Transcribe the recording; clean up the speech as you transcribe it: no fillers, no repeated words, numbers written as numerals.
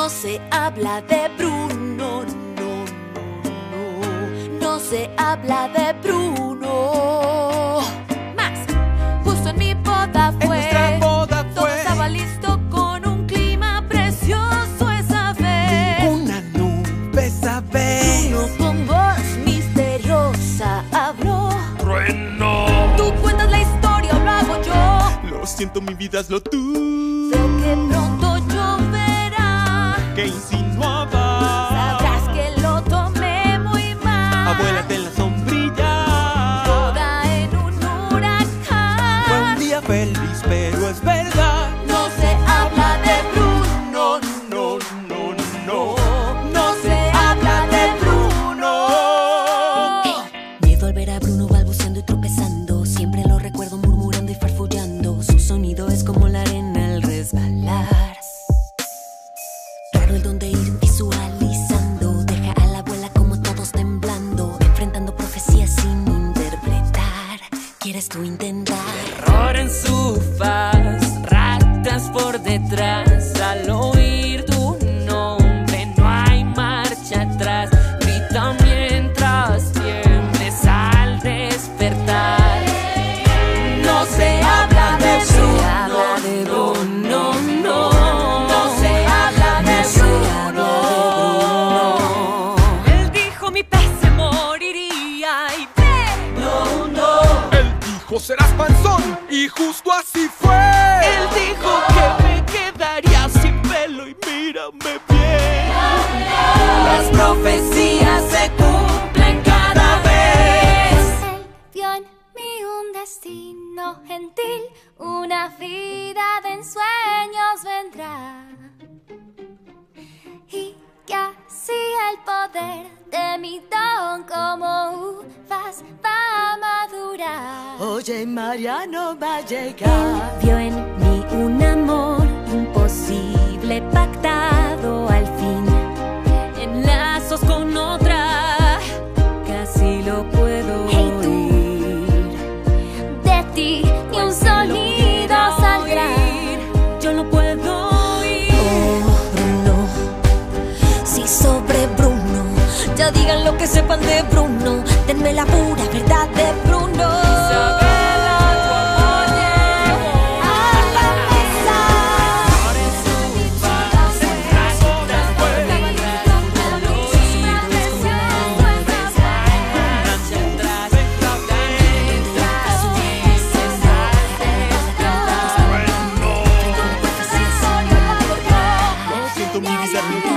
No se habla de Bruno, no, no, no se habla de Bruno. Más, justo en mi boda fue, en nuestra boda todo fue, estaba listo con un clima precioso esa vez. una nube esa vez. Bruno con voz misteriosa habló. Trueno. Tú cuentas la historia o lo hago yo. Lo siento, mi vida, hazlo tú. Veo que pronto lloverá. ¿Qué insinuaba? Sabrás que lo tomé muy mal. Abuélate en la sombrilla. Toda en un huracán. Fue un día feliz, pero es verdad. No se habla de Bruno, No, no, no. no se habla de Bruno. Miedo al ver a Bruno balbuceando y tropezando. Siempre lo recuerdo murmurando y farfullando. Su sonido es como la arena al resbalar. Raro el don de ir visualizando. Deja a la abuela como todos temblando, enfrentando profecías sin interpretar. ¿Quieres tú intentar? Terror en su faz, ratas por detrás. Al oír tu nombre no hay marcha atrás. Grita mientras tiembles al despertar. No se habla de Bruno, no, no. No se habla de Bruno. Él dijo mi pez se moriría y ve. No, no. Él dijo serás panzón y justo así fue. Él dijo que me quedaría sin pelo y mírame bien. Las profecías se cumplen cada vez. Él vio en mí un destino gentil, una vida de ensueños vendrá. Y que así el poder de mi don como uvas va a madurar. Oye, Mariano va a llegar. Vio en mí un amor imposible pactado al fin. En lazos con otra, casi lo puedo Hey, tú. oír. De ti ni un sonido saldrá. Yo no puedo oír. Oh, Bruno, Si sobre Bruno, ya digan lo que sepan de Bruno. Denme la pura verdad de Bruno. Isabela, tu amor llegó a la mesa. Ahora en su faz, ratas por detrás. Al oír tu nombre no hay marcha atrás. Mientras dices al despertar. Lo siento, mi vida, no.